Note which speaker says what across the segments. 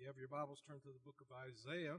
Speaker 1: You have your Bibles turned to the book of Isaiah,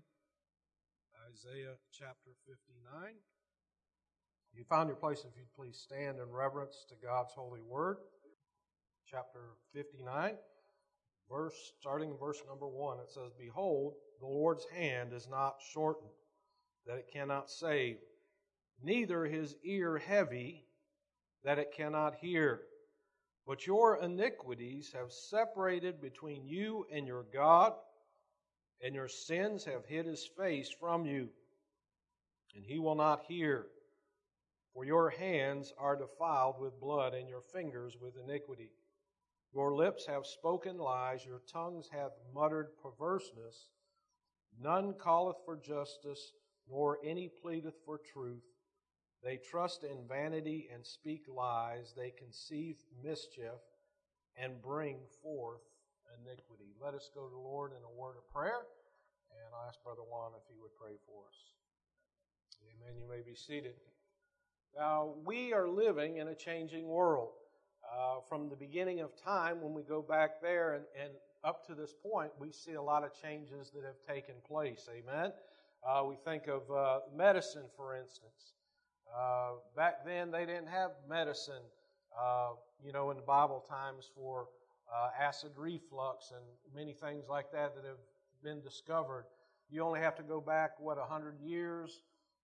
Speaker 1: Isaiah chapter 59. You found your place, if you'd please stand in reverence to God's holy word. Chapter 59, starting in verse number 1, it says, "Behold, the Lord's hand is not shortened, that it cannot save, neither his ear heavy, that it cannot hear. But your iniquities have separated between you and your God, and your sins have hid his face from you, and he will not hear. For your hands are defiled with blood, and your fingers with iniquity. Your lips have spoken lies, your tongues have muttered perverseness. None calleth for justice, nor any pleadeth for truth. They trust in vanity and speak lies. They conceive mischief and bring forth iniquity." Let us go to the Lord in a word of prayer, and I'll ask Brother Juan if he would pray for us. Amen. You may be seated. Now, we are living in a changing world. From the beginning of time, when we go back there and up to this point, we see a lot of changes that have taken place. Amen. We think of medicine, for instance. Back then, they didn't have medicine, in the Bible times for acid reflux and many things like that have been discovered. You only have to go back, 100 years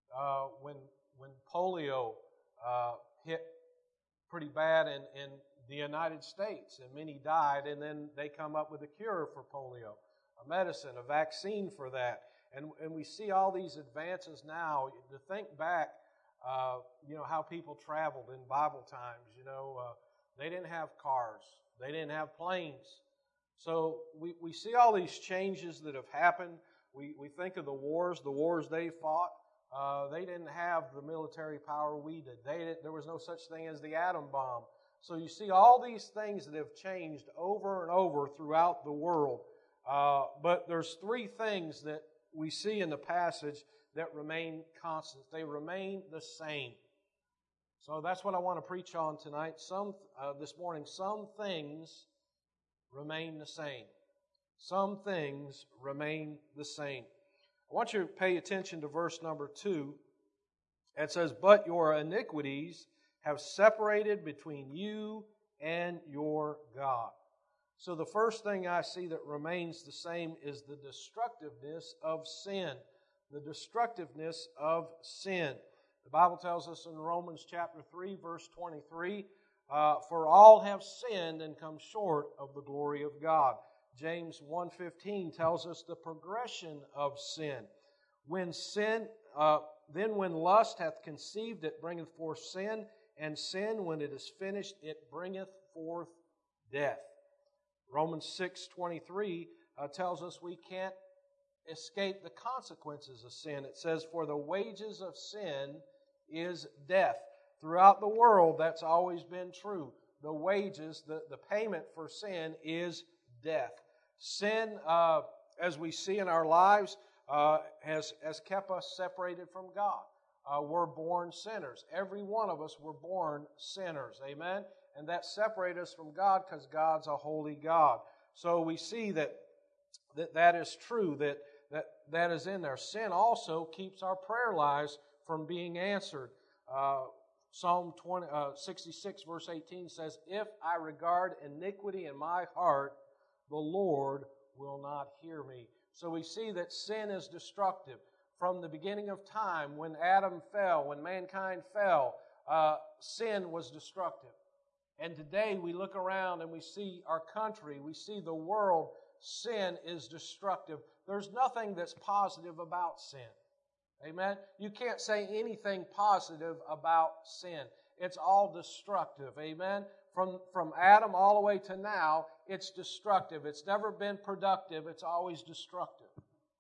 Speaker 1: when polio hit pretty bad in the United States, and many died, and then they come up with a cure for polio, a medicine, a vaccine for that. And we see all these advances now. To think back, how people traveled in Bible times. They didn't have cars. They didn't have planes. So we see all these changes that have happened. We think of the wars they fought. They didn't have the military power we did. There was no such thing as the atom bomb. So you see all these things that have changed over and over throughout the world. But there's three things that we see in the passage that remain constant. They remain the same. So that's what I want to preach on tonight. This morning, some things remain the same. Some things remain the same. I want you to pay attention to verse number 2. It says, "But your iniquities have separated between you and your God." So the first thing I see that remains the same is the destructiveness of sin. The destructiveness of sin. The Bible tells us in Romans chapter 3, verse 23, "For all have sinned and come short of the glory of God." James 1:15 tells us the progression of sin. When lust hath conceived, it bringeth forth sin, and sin, when it is finished, it bringeth forth death. Romans 6:23 tells us we can't escape the consequences of sin. It says, "For the wages of sin is death." Throughout the world, that's always been true. The wages, the payment for sin is death. Sin, as we see in our lives, has kept us separated from God. We're born sinners. Every one of us were born sinners. Amen? And that separates us from God because God's a holy God. So we see that is true, that is in there. Sin also keeps our prayer lives from being answered. Psalm 66 verse 18 says, "If I regard iniquity in my heart, the Lord will not hear me." So we see that sin is destructive. From the beginning of time, when Adam fell, when mankind fell, sin was destructive. And today we look around and we see our country, we see the world, sin is destructive. There's nothing that's positive about sin. Amen? You can't say anything positive about sin. It's all destructive. Amen? From Adam all the way to now, it's destructive. It's never been productive. It's always destructive.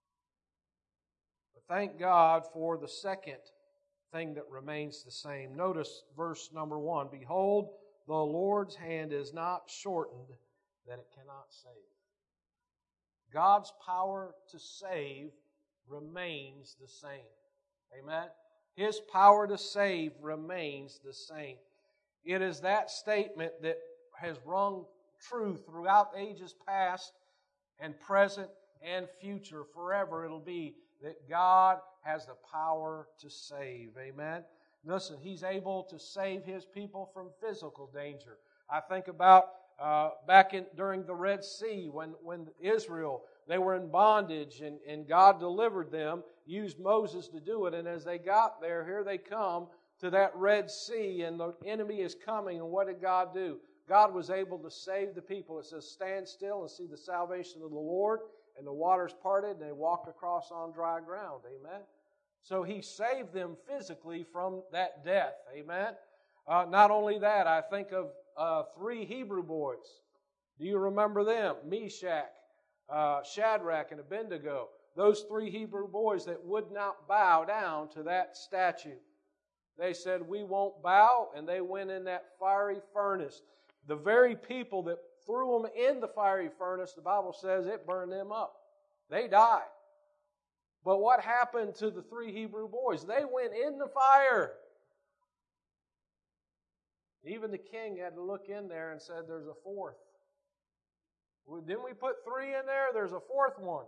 Speaker 1: But thank God for the second thing that remains the same. Notice verse number 1. "Behold, the Lord's hand is not shortened, that it cannot save." God's power to save remains the same. Amen? His power to save remains the same. It is that statement that has rung true throughout ages past and present and future. Forever it'll be that God has the power to save. Amen? Listen, He's able to save His people from physical danger. I think about during the Red Sea when Israel, they were in bondage and God delivered them, used Moses to do it. And as they got there, here they come to that Red Sea and the enemy is coming. And what did God do? God was able to save the people. It says, stand still and see the salvation of the Lord. And the waters parted and they walked across on dry ground. Amen. So He saved them physically from that death. Amen. Not only that, I think of 3 Hebrew boys. Do you remember them? Meshach, Shadrach, and Abednego. Those 3 Hebrew boys that would not bow down to that statue. They said, we won't bow, and they went in that fiery furnace. The very people that threw them in the fiery furnace, the Bible says it burned them up. They died. But what happened to the 3 Hebrew boys? They went in the fire. Even the king had to look in there and said, there's a 4th. Well, didn't we put 3 in there? There's a 4th one.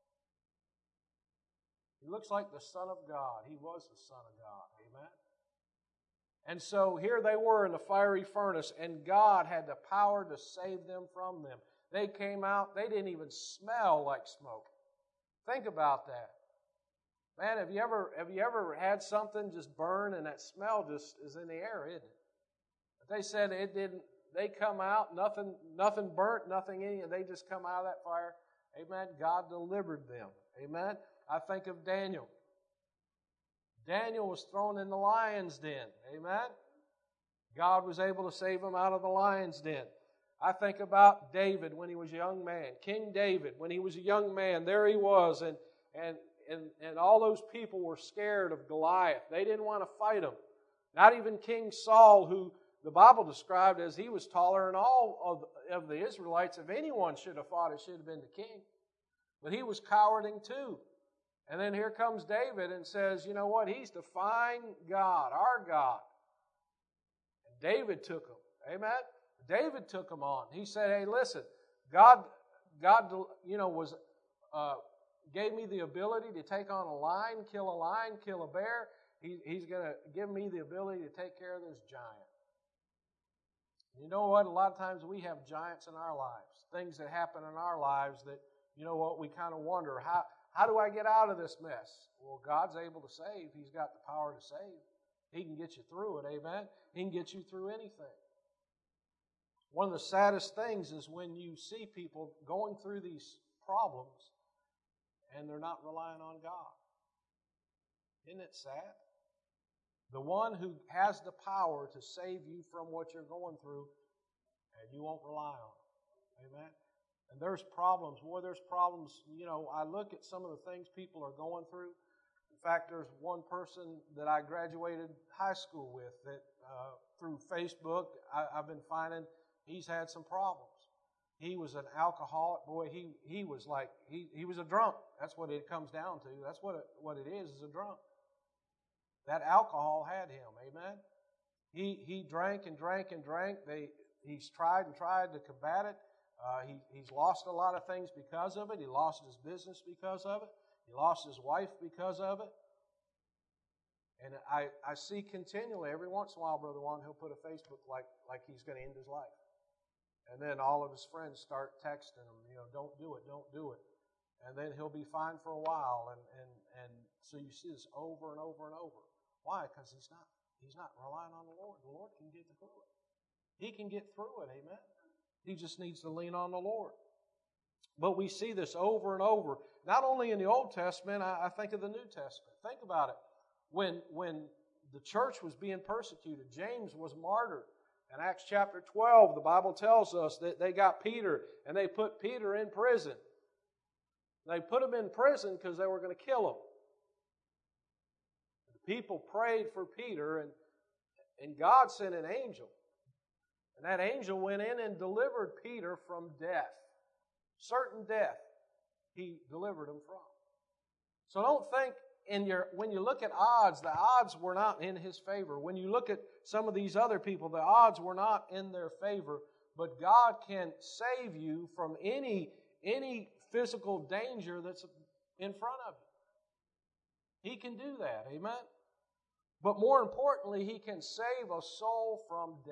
Speaker 1: He looks like the Son of God. He was the Son of God. Amen. And so here they were in the fiery furnace, and God had the power to save them from them. They came out, they didn't even smell like smoke. Think about that. Man, have you ever had something just burn and that smell just is in the air, isn't it? But they said it didn't. They come out, nothing burnt, nothing in it. They just come out of that fire. Amen. God delivered them. Amen. I think of Daniel. Daniel was thrown in the lion's den. Amen. God was able to save him out of the lion's den. I think about David when he was a young man. King David, when he was a young man, there he was, and all those people were scared of Goliath. They didn't want to fight him. Not even King Saul, who the Bible described as he was taller than all of the Israelites. If anyone should have fought, it should have been the king. But he was cowarding too. And then here comes David and says, you know what? He's defying God, our God. And David took him. Amen? David took him on. He said, hey, listen, God gave me the ability to take on a lion, kill a bear. He's going to give me the ability to take care of this giant. You know what? A lot of times we have giants in our lives, things that happen in our lives that, you know what, we kind of wonder, how do I get out of this mess? Well, God's able to save. He's got the power to save. He can get you through it, amen? He can get you through anything. One of the saddest things is when you see people going through these problems and they're not relying on God. Isn't it sad? The one who has the power to save you from what you're going through, and you won't rely on it. Amen? And there's problems. Boy, there's problems. You know, I look at some of the things people are going through. In fact, there's one person that I graduated high school with that through Facebook, I've been finding he's had some problems. He was an alcoholic. Boy, he was like, he was a drunk. That's what it comes down to. That's what it is a drunk. That alcohol had him, amen? He drank and drank and drank. He's tried and tried to combat it. He's lost a lot of things because of it. He lost his business because of it. He lost his wife because of it. And I see continually, every once in a while, Brother Juan, he'll put a Facebook like he's going to end his life. And then all of his friends start texting him, you know, don't do it, don't do it. And then he'll be fine for a while. And so you see this over and over and over. Why? Because he's not relying on the Lord. The Lord can get through it. He can get through it, amen? He just needs to lean on the Lord. But we see this over and over. Not only in the Old Testament, I think of the New Testament. Think about it. When the church was being persecuted, James was martyred. In Acts chapter 12, the Bible tells us that they got Peter and they put Peter in prison. They put him in prison because they were going to kill him. The people prayed for Peter and God sent an angel. And that angel went in and delivered Peter from death. Certain death he delivered him from. So don't think when you look at odds, the odds were not in his favor. When you look at some of these other people, the odds were not in their favor. But God can save you from any physical danger that's in front of you. He can do that, amen? But more importantly, He can save a soul from death.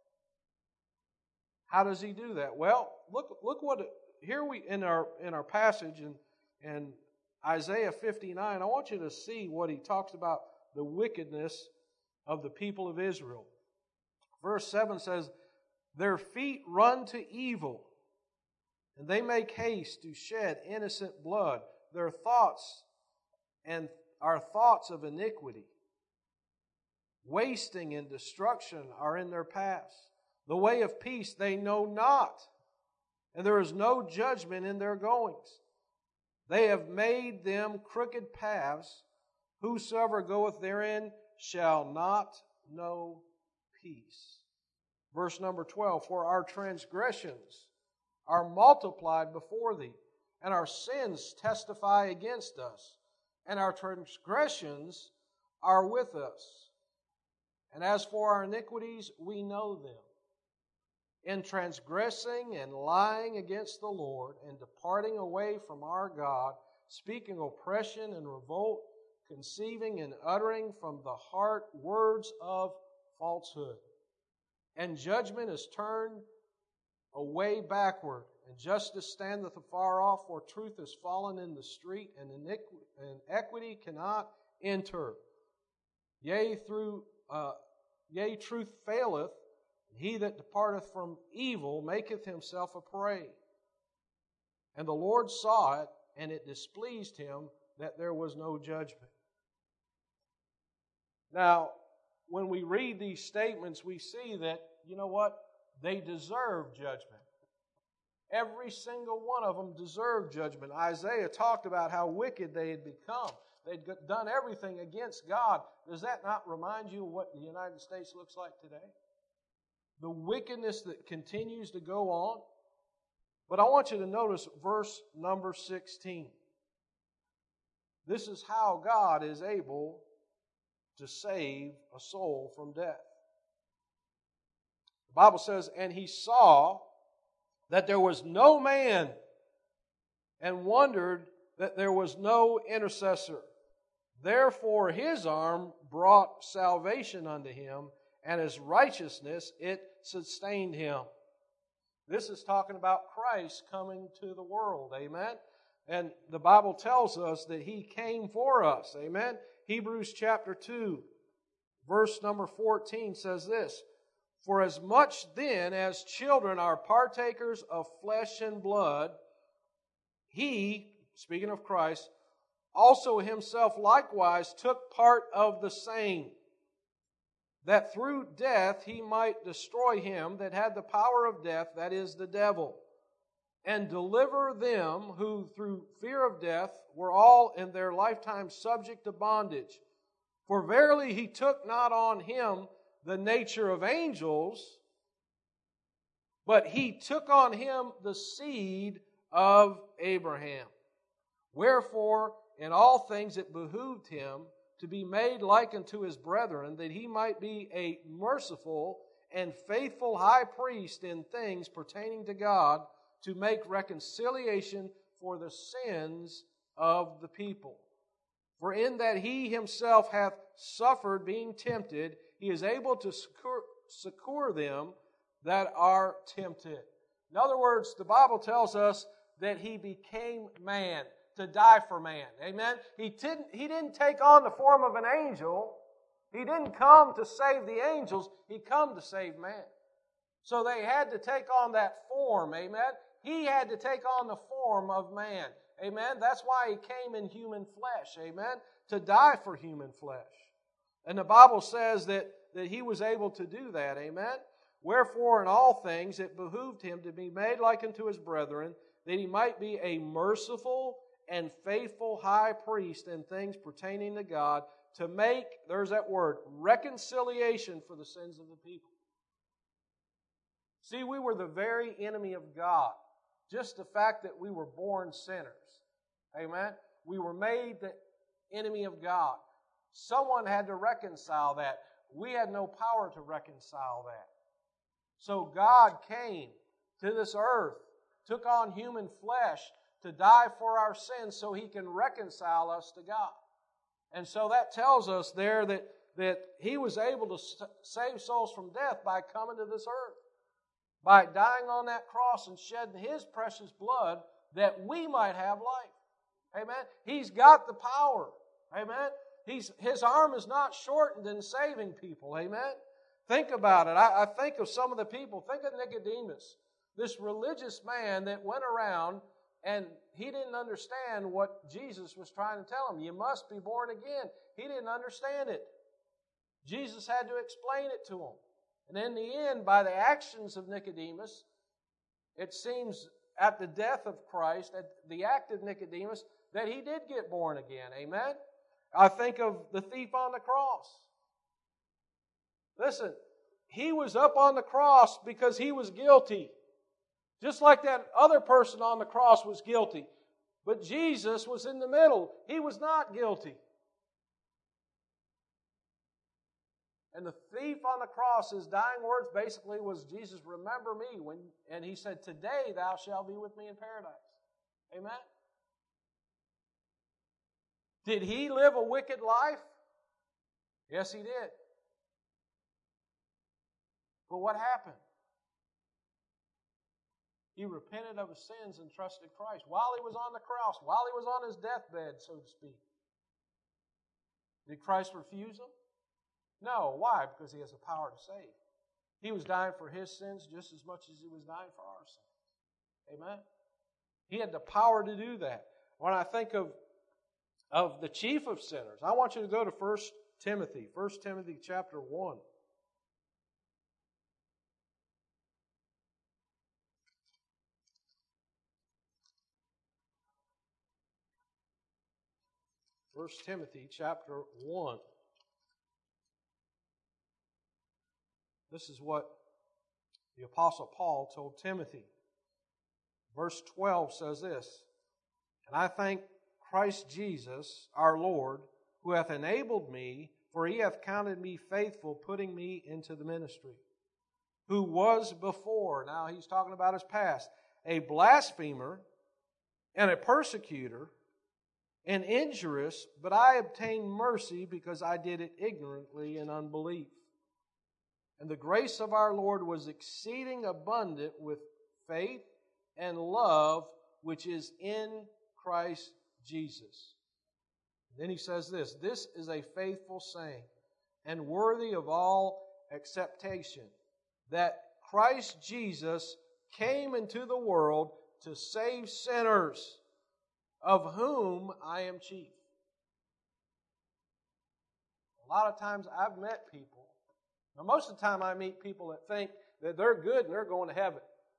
Speaker 1: How does He do that? Well, look what here we in our passage in Isaiah 59. I want you to see what he talks about the wickedness of the people of Israel. Verse 7 says, "Their feet run to evil, and they make haste to shed innocent blood. Their thoughts are thoughts of iniquity. Wasting and destruction are in their paths. The way of peace they know not, and there is no judgment in their goings. They have made them crooked paths. Whosoever goeth therein shall not know peace." Verse number 12, "For our transgressions are multiplied before thee, and our sins testify against us, and our transgressions are with us. And as for our iniquities, we know them. In transgressing and lying against the Lord, and departing away from our God, speaking oppression and revolt, conceiving and uttering from the heart words of falsehood. And judgment is turned away backward, and justice standeth afar off, for truth is fallen in the street, and equity cannot enter. Yea, truth faileth, and he that departeth from evil maketh himself a prey. And the Lord saw it, and it displeased Him that there was no judgment." Now, when we read these statements, we see that, you know what? They deserve judgment. Every single one of them deserved judgment. Isaiah talked about how wicked they had become. They'd done everything against God. Does that not remind you of what the United States looks like today? The wickedness that continues to go on. But I want you to notice verse number 16. This is how God is able to save a soul from death. The Bible says, "And he saw that there was no man, and wondered that there was no intercessor. Therefore his arm brought salvation unto him, and his righteousness, it sustained him." This is talking about Christ coming to the world, amen? And the Bible tells us that He came for us, amen? Hebrews chapter 2, verse number 14 says this, "For as much then as children are partakers of flesh and blood, He," speaking of Christ, "also Himself likewise took part of the same, that through death He might destroy him that had the power of death, that is, the devil, and deliver them who through fear of death were all in their lifetime subject to bondage. For verily He took not on Him the nature of angels, but He took on Him the seed of Abraham. Wherefore in all things it behooved Him to be made like unto His brethren, that He might be a merciful and faithful high priest in things pertaining to God, to make reconciliation for the sins of the people. For in that He Himself hath suffered being tempted, He is able to succor them that are tempted." In other words, the Bible tells us that He became man to die for man. Amen? He didn't take on the form of an angel. He didn't come to save the angels. He come to save man. So they had to take on that form. Amen? He had to take on the form of man. Amen? That's why He came in human flesh. Amen? To die for human flesh. And the Bible says that He was able to do that. Amen? "Wherefore in all things it behooved Him to be made like unto His brethren, that He might be a merciful and faithful high priest in things pertaining to God, to make," there's that word, "reconciliation for the sins of the people." See, we were the very enemy of God. Just the fact that we were born sinners. Amen? We were made the enemy of God. Someone had to reconcile that. We had no power to reconcile that. So God came to this earth, took on human flesh to die for our sins so He can reconcile us to God. And so that tells us there that He was able to save souls from death by coming to this earth, by dying on that cross and shedding His precious blood that we might have life. Amen. He's got the power. Amen. His arm is not shortened in saving people. Amen. Think about it. I think of some of the people. Think of Nicodemus, this religious man that went around and he didn't understand what Jesus was trying to tell him. You must be born again. He didn't understand it. Jesus had to explain it to him. And in the end, by the actions of Nicodemus, it seems at the death of Christ, at the act of Nicodemus, that he did get born again. Amen? I think of the thief on the cross. Listen, he was up on the cross because he was guilty. Just like that other person on the cross was guilty. But Jesus was in the middle. He was not guilty. And the thief on the cross, his dying words basically was, Jesus, remember me. And he said, today thou shalt be with me in paradise. Amen? Did he live a wicked life? Yes, he did. But what happened? He repented of his sins and trusted Christ while he was on the cross, while he was on his deathbed, so to speak. Did Christ refuse him? No. Why? Because He has the power to save. He was dying for his sins just as much as He was dying for our sins. Amen? He had the power to do that. When I think of the chief of sinners, I want you to go to 1 Timothy. 1 Timothy chapter 1. First Timothy chapter 1. This is what the Apostle Paul told Timothy. Verse 12 says this, And I thank Christ Jesus, our Lord, who hath enabled me, for He hath counted me faithful, putting me into the ministry. Who was before, now he's talking about his past, a blasphemer and a persecutor, and injurious, but I obtained mercy because I did it ignorantly in unbelief. And the grace of our Lord was exceeding abundant with faith and love, which is in Christ Jesus. And then he says this is a faithful saying, and worthy of all acceptation, that Christ Jesus came into the world to save sinners, of whom I am chief. A lot of times I've met people, now most of the time I meet people that think that they're good and they're going to heaven.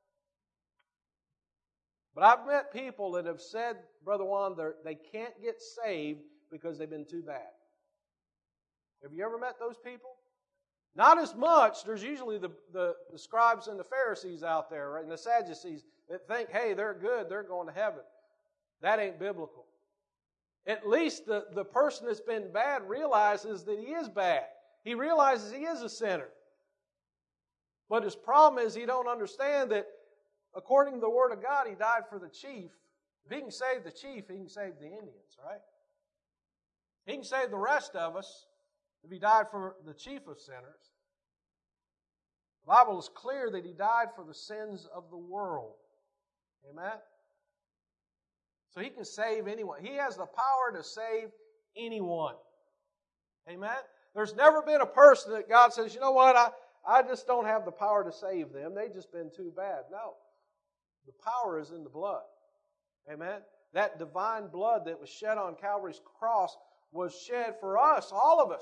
Speaker 1: But I've met people that have said, Brother Juan, they can't get saved because they've been too bad. Have you ever met those people? Not as much. There's usually the scribes and the Pharisees out there, right, and the Sadducees that think, hey, they're good, they're going to heaven. That ain't biblical. At least the person that's been bad realizes that he is bad. He realizes he is a sinner. But his problem is he don't understand that according to the Word of God, He died for the chief. If He can save the chief, He can save the Indians, right? He can save the rest of us if He died for the chief of sinners. The Bible is clear that He died for the sins of the world. Amen? So He can save anyone. He has the power to save anyone. Amen? There's never been a person that God says, you know what, I just don't have the power to save them. They've just been too bad. No. The power is in the blood. Amen? That divine blood that was shed on Calvary's cross was shed for us, all of us.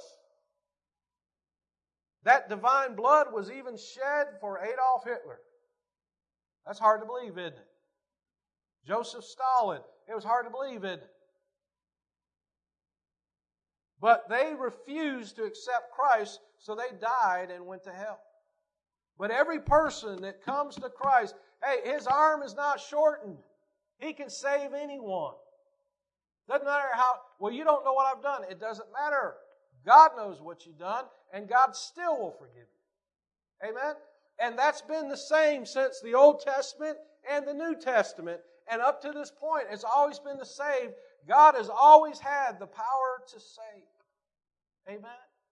Speaker 1: That divine blood was even shed for Adolf Hitler. That's hard to believe, isn't it? Joseph Stalin. It was hard to believe, isn't it? But they refused to accept Christ, so they died and went to hell. But every person that comes to Christ, hey, His arm is not shortened. He can save anyone. Doesn't matter how, well, you don't know what I've done. It doesn't matter. God knows what you've done, and God still will forgive you. Amen? And that's been the same since the Old Testament and the New Testament. And up to this point, it's always been to save. God has always had the power to save. Amen?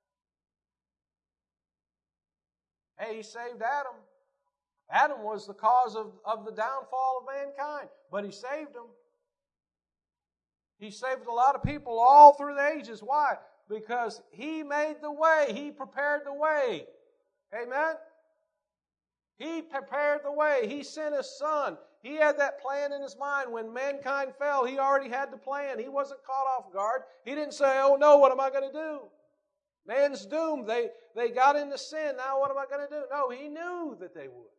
Speaker 1: Hey, He saved Adam. Adam was the cause of the downfall of mankind, but He saved him. He saved a lot of people all through the ages. Why? Because He made the way. He prepared the way. Amen? He prepared the way. He sent His Son. He had that plan in His mind. When mankind fell, He already had the plan. He wasn't caught off guard. He didn't say, oh no, what am I going to do? Man's doomed. They got into sin. Now what am I going to do? No, He knew that they would.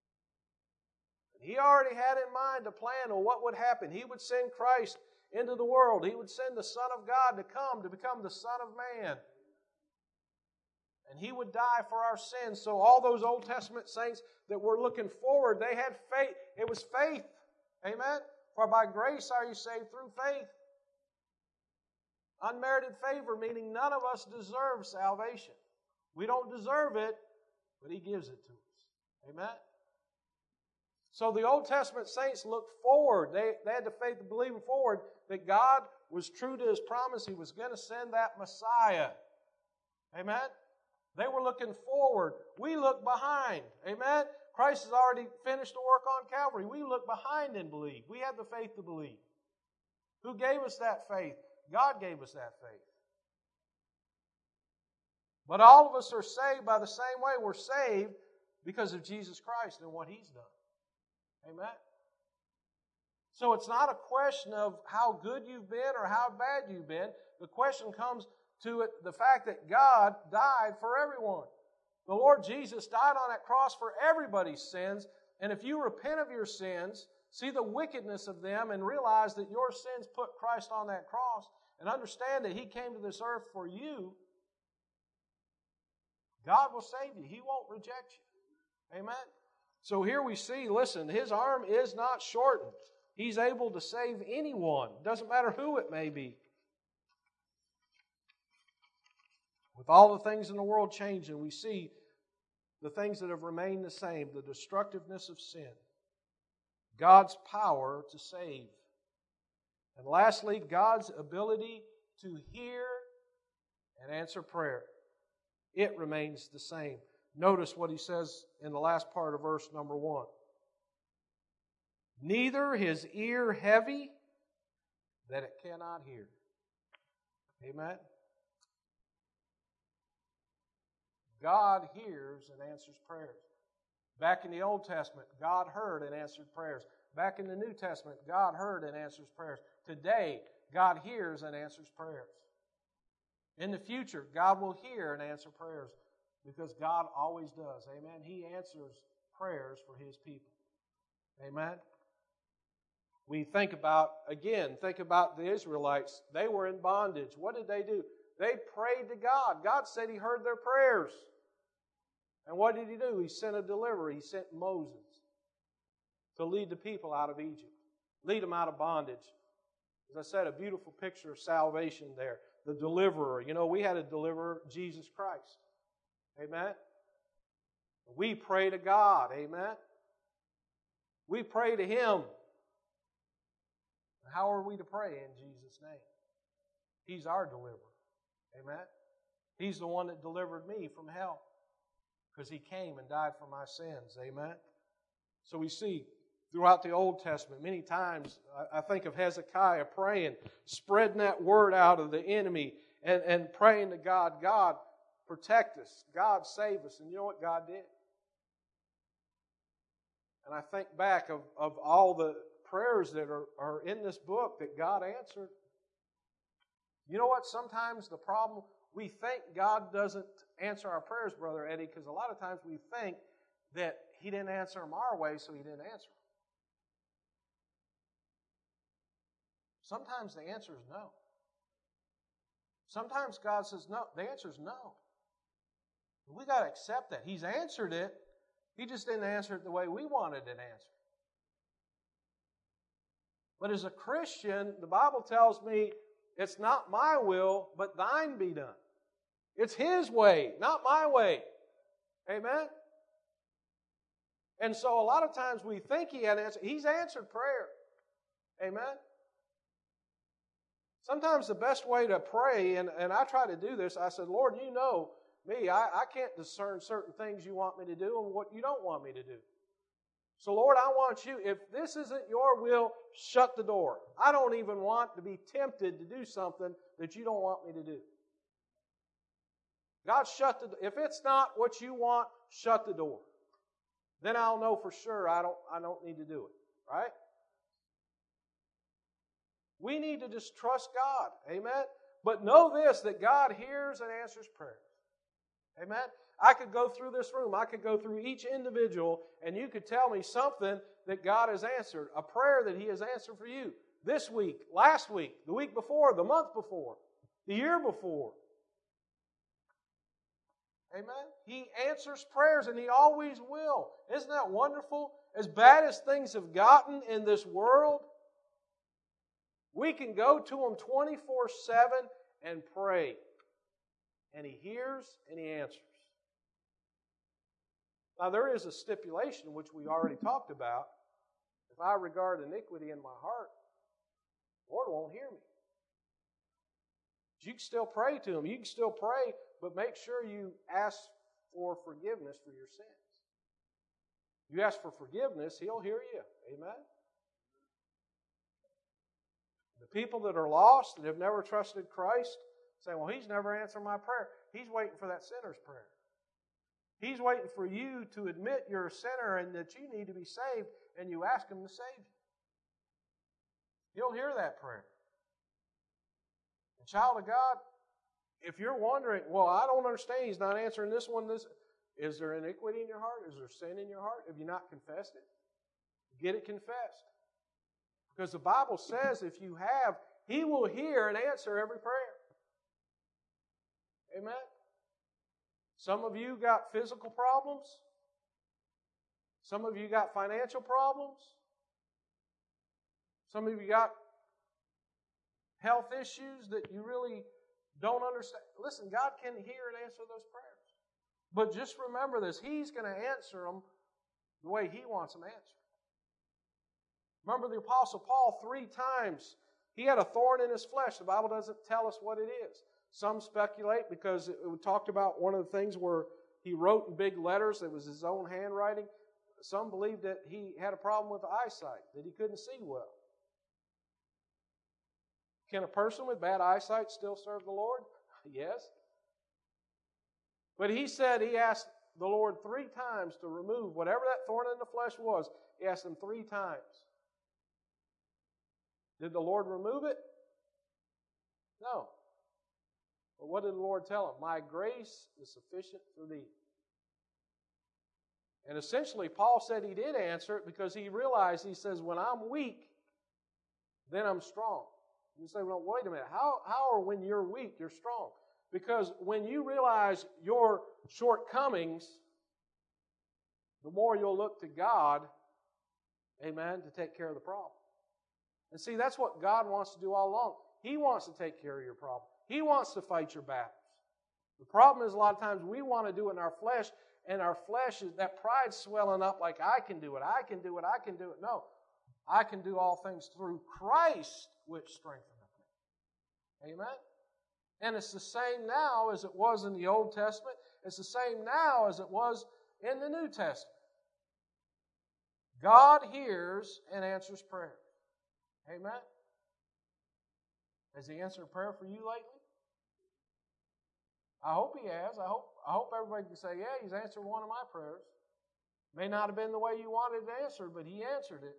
Speaker 1: He already had in mind a plan of what would happen. He would send Christ into the world. He would send the Son of God to come to become the Son of Man. And He would die for our sins. So all those Old Testament saints that were looking forward, they had faith. It was faith. Amen? For by grace are you saved through faith. Unmerited favor, meaning none of us deserve salvation. We don't deserve it, but He gives it to us. Amen? So the Old Testament saints looked forward. They had the faith of believing forward that God was true to His promise. He was going to send that Messiah. Amen? They were looking forward. We look behind. Amen? Christ has already finished the work on Calvary. We look behind and believe. We have the faith to believe. Who gave us that faith? God gave us that faith. But all of us are saved by the same way. We're saved because of Jesus Christ and what He's done. Amen? So it's not a question of how good you've been or how bad you've been. The question comes to it, the fact that God died for everyone. The Lord Jesus died on that cross for everybody's sins. And if you repent of your sins, see the wickedness of them, and realize that your sins put Christ on that cross, and understand that He came to this earth for you, God will save you. He won't reject you. Amen? So here we see, listen, His arm is not shortened. He's able to save anyone. Doesn't matter who it may be. With all the things in the world changing, we see the things that have remained the same, the destructiveness of sin, God's power to save, and lastly, God's ability to hear and answer prayer. It remains the same. Notice what He says in the last part of verse number 1. Neither His ear heavy that it cannot hear. Amen? God hears and answers prayers. Back in the Old Testament, God heard and answered prayers. Back in the New Testament, God heard and answers prayers. Today, God hears and answers prayers. In the future, God will hear and answer prayers because God always does. Amen? He answers prayers for His people. Amen? We think about the Israelites. They were in bondage. What did they do? They prayed to God. God said He heard their prayers. And what did He do? He sent a deliverer. He sent Moses to lead the people out of Egypt. Lead them out of bondage. As I said, a beautiful picture of salvation there. The deliverer. You know, we had a deliverer, Jesus Christ. Amen? We pray to God. Amen? We pray to Him. How are we to pray in Jesus' name? He's our deliverer. Amen? He's the one that delivered me from hell because He came and died for my sins. Amen? So we see throughout the Old Testament, many times, I think of Hezekiah praying, spreading that word out of the enemy and praying to God, God, protect us. God, save us. And you know what God did? And I think back of all the prayers that are in this book that God answered. You know what? Sometimes the problem, we think God doesn't answer our prayers, Brother Eddie, because a lot of times we think that He didn't answer them our way, so He didn't answer them. Sometimes the answer is no. Sometimes God says no. The answer is no. We got to accept that. He's answered it. He just didn't answer it the way we wanted it answered. But as a Christian, the Bible tells me it's not my will, but thine be done. It's His way, not my way. Amen? And so a lot of times we think He had answered. He's answered prayer. Amen? Sometimes the best way to pray, and I try to do this, I said, Lord, you know me. I can't discern certain things you want me to do and what you don't want me to do. So, Lord, I want you, if this isn't your will, shut the door. I don't even want to be tempted to do something that you don't want me to do. God, if it's not what you want, shut the door. Then I'll know for sure I don't need to do it. Right? We need to just trust God. Amen? But know this, that God hears and answers prayers. Amen? I could go through this room. I could go through each individual, and you could tell me something that God has answered, a prayer that He has answered for you this week, last week, the week before, the month before, the year before. Amen? He answers prayers, and He always will. Isn't that wonderful? As bad as things have gotten in this world, we can go to Him 24/7 and pray. And He hears and He answers. Now, there is a stipulation, which we already talked about. If I regard iniquity in my heart, the Lord won't hear me. You can still pray to Him. You can still pray, but make sure you ask for forgiveness for your sins. You ask for forgiveness, He'll hear you. Amen? The people that are lost, that have never trusted Christ, say, well, He's never answered my prayer. He's waiting for that sinner's prayer. He's waiting for you to admit you're a sinner and that you need to be saved, and you ask Him to save you. He'll hear that prayer. And child of God, if you're wondering, well, I don't understand, He's not answering this one, is there iniquity in your heart? Is there sin in your heart? Have you not confessed it? Get it confessed. Because the Bible says if you have, He will hear and answer every prayer. Amen? Some of you got physical problems. Some of you got financial problems. Some of you got health issues that you really don't understand. Listen, God can hear and answer those prayers. But just remember this, He's going to answer them the way He wants them answered. Remember the Apostle Paul 3 times, he had a thorn in his flesh. The Bible doesn't tell us what it is. Some speculate because it talked about one of the things where he wrote in big letters. It was his own handwriting. Some believe that he had a problem with eyesight, that he couldn't see well. Can a person with bad eyesight still serve the Lord? Yes. But he said he asked the Lord 3 times to remove whatever that thorn in the flesh was. He asked Him 3 times. Did the Lord remove it? No. But what did the Lord tell him? My grace is sufficient for thee. And essentially, Paul said he did answer it because he realized, he says, when I'm weak, then I'm strong. You say, well, wait a minute. How are when you're weak, you're strong? Because when you realize your shortcomings, the more you'll look to God, amen, to take care of the problem. And see, that's what God wants to do all along. He wants to take care of your problem. He wants to fight your battles. The problem is a lot of times we want to do it in our flesh, and our flesh is that pride swelling up like, I can do it, I can do it, I can do it. No, I can do all things through Christ which strengtheneth me. Amen? And it's the same now as it was in the Old Testament. It's the same now as it was in the New Testament. God hears and answers prayer. Amen? Has He answered prayer for you lately? I hope He has. I hope everybody can say, yeah, He's answered one of my prayers. May not have been the way you wanted it answered, but He answered it.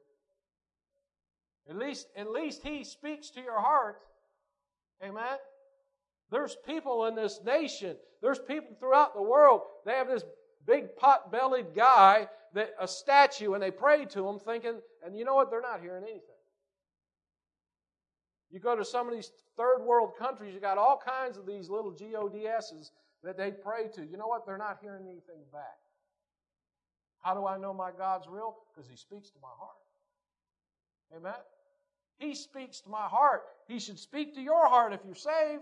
Speaker 1: At least He speaks to your heart. Amen? There's people in this nation, there's people throughout the world, they have this big pot-bellied guy, a statue, and they pray to him thinking, and you know what? They're not hearing anything. You go to some of these third world countries, you got all kinds of these little GODSs that they pray to. You know what? They're not hearing anything back. How do I know my God's real? Because He speaks to my heart. Amen? He speaks to my heart. He should speak to your heart if you're saved.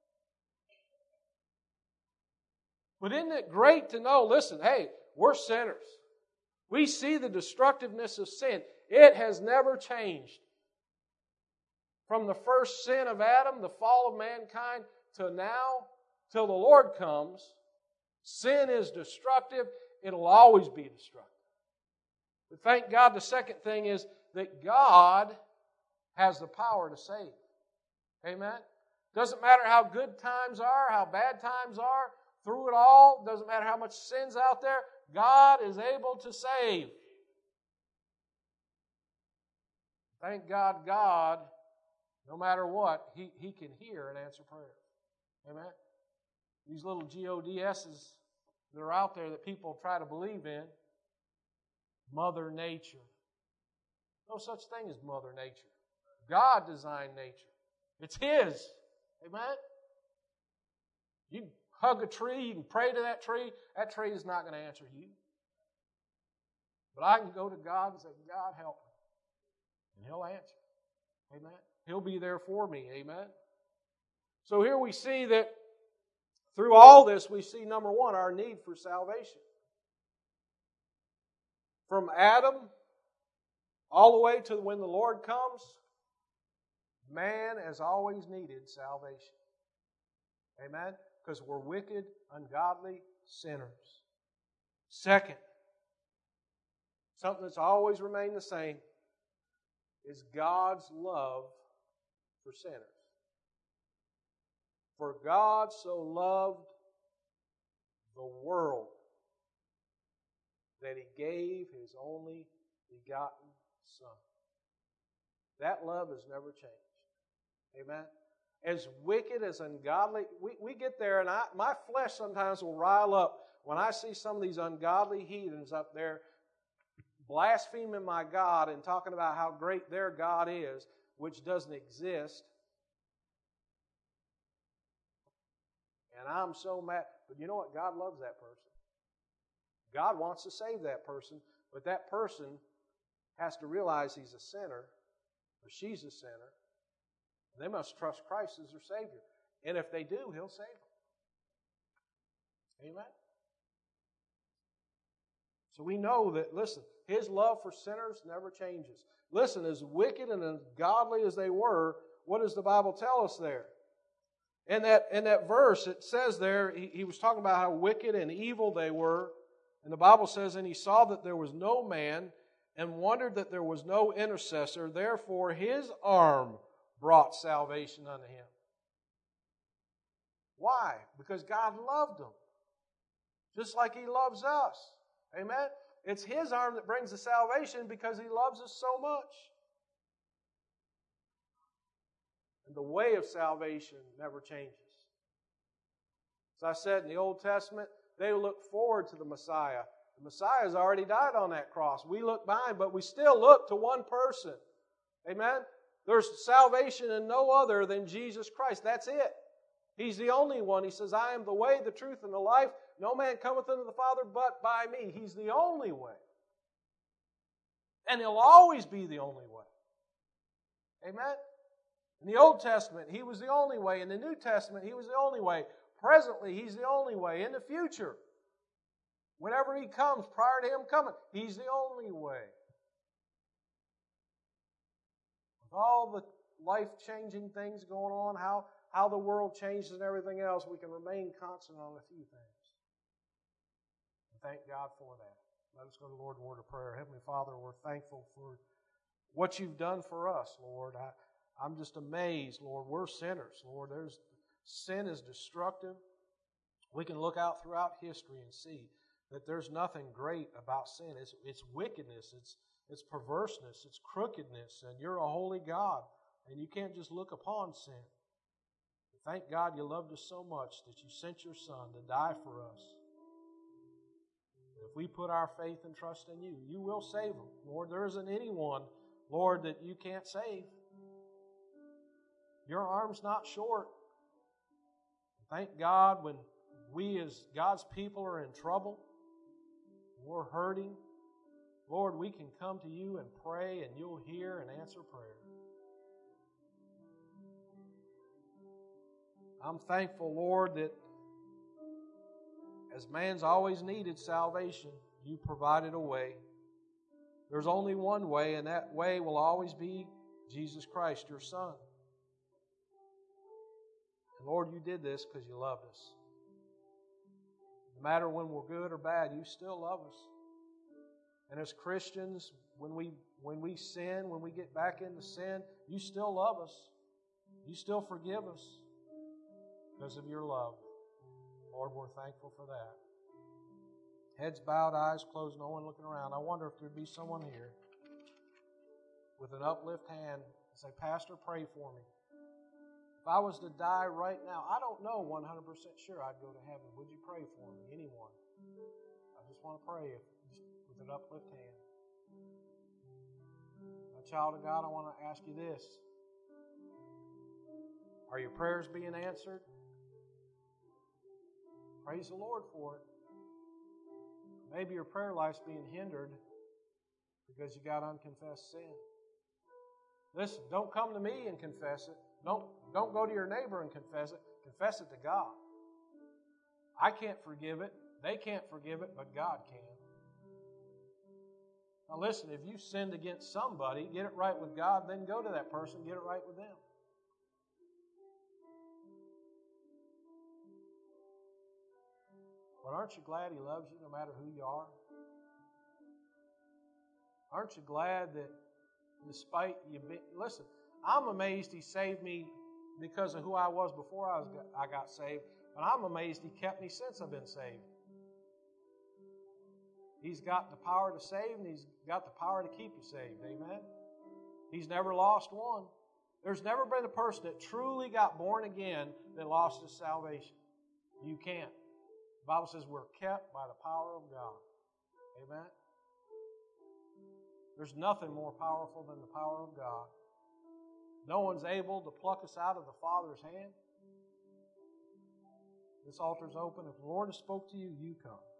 Speaker 1: But isn't it great to know, listen, hey, we're sinners. We see the destructiveness of sin. It has never changed. From the first sin of Adam, the fall of mankind, to now, till the Lord comes, sin is destructive. It'll always be destructive. But thank God, the second thing is that God has the power to save. Amen? Doesn't matter how good times are, how bad times are, through it all, doesn't matter how much sin's out there, God is able to save. Thank God, God, no matter what, He can hear and answer prayer. Amen? These little GODS's that are out there that people try to believe in, Mother Nature. No such thing as Mother Nature. God designed nature. It's His. Amen? You can hug a tree, you can pray to that tree is not going to answer you. But I can go to God and say, God, help me. And He'll answer. Amen? He'll be there for me. Amen? So here we see that through all this, we see, number one, our need for salvation. From Adam all the way to when the Lord comes, man has always needed salvation. Amen? Because we're wicked, ungodly sinners. Second, something that's always remained the same is God's love for sinners. For God so loved the world that He gave His only begotten Son. That love has never changed. Amen? As wicked, as ungodly, we get there, and my flesh sometimes will rile up when I see some of these ungodly heathens up there blaspheming my God and talking about how great their God is, which doesn't exist. And I'm so mad. But you know what? God loves that person. God wants to save that person, but that person has to realize he's a sinner, or she's a sinner. They must trust Christ as their Savior. And if they do, He'll save them. Amen? So we know that, listen, His love for sinners never changes. Listen, as wicked and ungodly as they were, what does the Bible tell us there? In that verse, it says there, he was talking about how wicked and evil they were. And the Bible says, and He saw that there was no man, and wondered that there was no intercessor. Therefore, His arm brought salvation unto Him. Why? Because God loved them. Just like He loves us. Amen? It's His arm that brings the salvation because He loves us so much. And the way of salvation never changes. As I said in the Old Testament, they look forward to the Messiah. The Messiah has already died on that cross. We look behind, but we still look to one person. Amen? There's salvation in no other than Jesus Christ. That's it. He's the only one. He says, I am the way, the truth, and the life. No man cometh unto the Father but by me. He's the only way. And He'll always be the only way. Amen? In the Old Testament, He was the only way. In the New Testament, He was the only way. Presently, He's the only way. In the future, whenever He comes, prior to Him coming, He's the only way. With all the life-changing things going on, how the world changes and everything else, we can remain constant on a few things. And thank God for that. Let us go to the Lord in a word of prayer. Heavenly Father, we're thankful for what You've done for us, Lord. I'm just amazed, Lord. We're sinners, Lord. Sin is destructive. We can look out throughout history and see that there's nothing great about sin. It's wickedness, it's perverseness, it's crookedness, and You're a holy God, and You can't just look upon sin. But thank God You loved us so much that You sent Your Son to die for us. If we put our faith and trust in You, You will save them. Lord, there isn't anyone, Lord, that You can't save. Your arm's not short. Thank God when we as God's people are in trouble, we're hurting, Lord, we can come to You and pray and You'll hear and answer prayer. I'm thankful, Lord, that as man's always needed salvation, You provided a way. There's only one way, and that way will always be Jesus Christ, Your Son. Lord, you did this because you loved us. No matter when we're good or bad, you still love us. And as Christians, when we sin, when we get back into sin, you still love us. You still forgive us because of your love. Lord, we're thankful for that. Heads bowed, eyes closed, no one looking around. I wonder if there'd be someone here with an uplift hand and say, Pastor, pray for me. If I was to die right now, I don't know 100% sure I'd go to heaven. Would you pray for me? Anyone? I just want to pray just with an uplift hand. Now, child of God, I want to ask you this. Are your prayers being answered? Praise the Lord for it. Maybe your prayer life's being hindered because you got unconfessed sin. Listen, don't come to me and confess it. Don't go to your neighbor and confess it. Confess it to God. I can't forgive it. They can't forgive it, but God can. Now listen, if you sinned against somebody, get it right with God, then go to that person, get it right with them. But aren't you glad He loves you no matter who you are? Aren't you glad that despite you being... Listen, I'm amazed He saved me because of who I was before I got saved, but I'm amazed He kept me since I've been saved. He's got the power to save, and He's got the power to keep you saved. Amen? He's never lost one. There's never been a person that truly got born again that lost his salvation. You can't. The Bible says we're kept by the power of God. Amen? There's nothing more powerful than the power of God. No one's able to pluck us out of the Father's hand. This altar's open. If the Lord has spoke to you, you come.